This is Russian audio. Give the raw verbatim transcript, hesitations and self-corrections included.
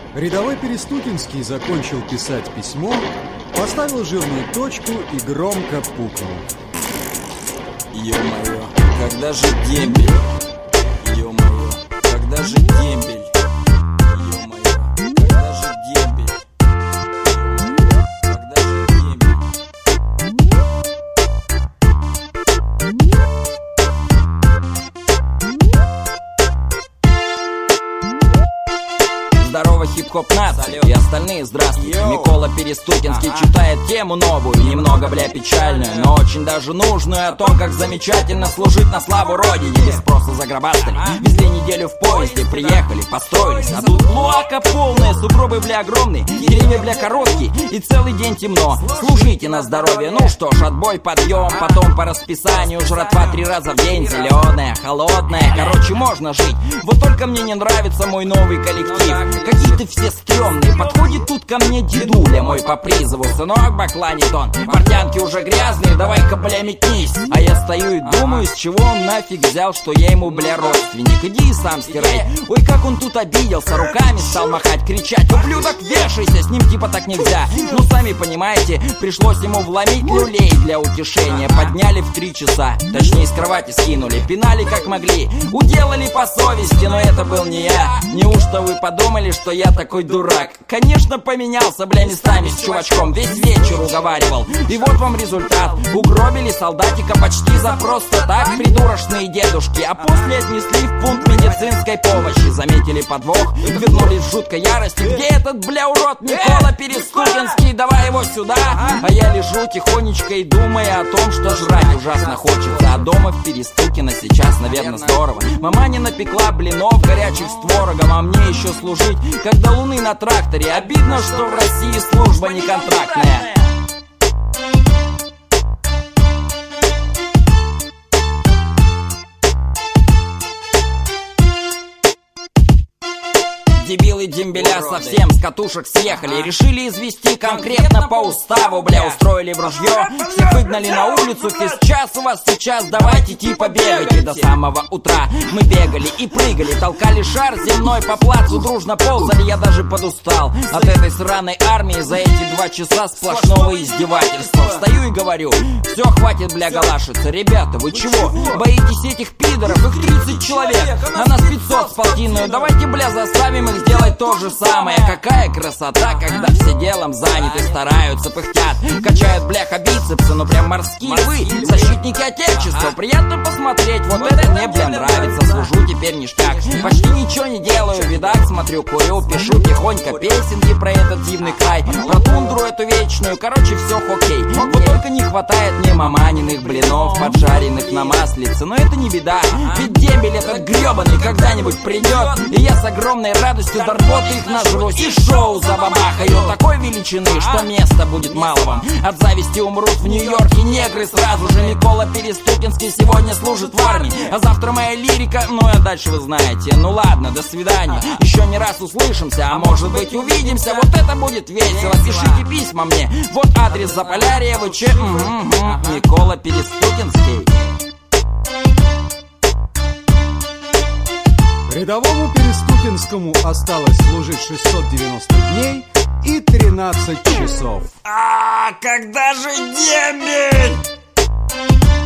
Рядовой Перестукинский закончил писать письмо, поставил жирную точку и громко пукнул. Ё-моё, когда же дембель? Ё-моё, когда же дембель? Ё-моё, когда же дембель? Ё-моё, когда же дембель? Здорово, хип-хоп нация и остальные, здравствуйте. Йоу. Микола Перестукинский ага. читает тему новую, немного, бля, печальную, но очень даже нужную, о том, как замечательно служить на славу Родине. Без спроса загробастали, везли неделю в поезде, приехали, построились, а тут луака полная, сугробы, бля, огромные, деревья, бля, короткие, и целый день темно. Служите на здоровье, ну что ж, отбой, подъем, потом по расписанию жратва три раза в день, зеленая, холодная, короче, можно жить. Вот только мне не нравится мой новый коллектив. Какие-то все стрёмные. Подходит тут ко мне дедуля мой по призову. Сынок, бакланит он, портянки уже грязные, давай-ка, бля, метнись. А я стою и думаю, с чего он нафиг взял, что я ему, бля, родственник. Иди и сам стирай. Ой, как он тут обиделся, руками стал махать, кричать: ублюдок, вешайся, с ним типа так нельзя. Ну, сами понимаете, пришлось ему вломить люлей для утешения. Подняли в три часа, точнее с кровати скинули, пинали как могли, уделали по совести, но это был не я. Неужто вы подумали, что я такой дурак? Конечно, поменялся, бля, местами с чувачком, весь вечер уговаривал. И вот вам результат. Угробили солдатика почти за просто так, придурочные дедушки, а после отнесли в пункт медицинской помощи. Заметили подвох, вернулись в жуткой ярости. Где этот, бля, урод Микола Перестукинский? Давай его сюда. А я лежу тихонечко и думаю о том, что жрать ужасно хочется. А дома в Перестукино сейчас, наверное, здорово. Мама не напекла блинов горячих с творогом, а мне еще служить, как до луны на тракторе. Обидно, что в России служба не контрактная. Дебилы дембеля совсем с катушек съехали, решили извести конкретно по уставу, бля, устроили в ружье, всех выгнали на улицу, физ час у вас сейчас, давайте типа бегайте. До самого утра мы бегали и прыгали, толкали шар земной по плацу, дружно ползали, я даже подустал от этой сраной армии за эти два часа сплошного издевательства. Встаю и говорю: все, хватит, бля, галашиться, ребята, вы чего, боитесь этих пидоров, их тридцать человек, а нас пятьсот с полтинную, давайте, бля, заставим их сделать то же самое. Какая красота, когда все делом заняты, стараются, пыхтят, качают, бляха, бицепсы, ну прям морские вы, защитники отечества. Приятно посмотреть, вот это мне, бля, нравится. Служу теперь ништяк, почти ничего не делаю, видак, смотрю, курю, пишу тихонько песенки про этот дивный край, про тундру эту вечную, короче, все окей. Вот только не хватает мне маманиных блинов, поджаренных на маслице, но это не беда, ведь дембель этот гребаный когда-нибудь придет, и я с огромной радостью до рвоты их нажрусь и шоу забабахаю такой величины, что места будет мало вам. От зависти умрут в Нью-Йорке негры сразу же. Микола Перестукинский сегодня служит в армии, а завтра моя лирика, ну а дальше вы знаете. Ну ладно, до свидания, еще не раз услышимся, а может быть увидимся, вот это будет весело. Пишите письма мне, вот адрес Заполярья, ВЧ, угу, Микола Перестукинский. Рядовому Перестукинскому осталось служить шестьсот девяносто дней и тринадцать часов. А, когда же дембель?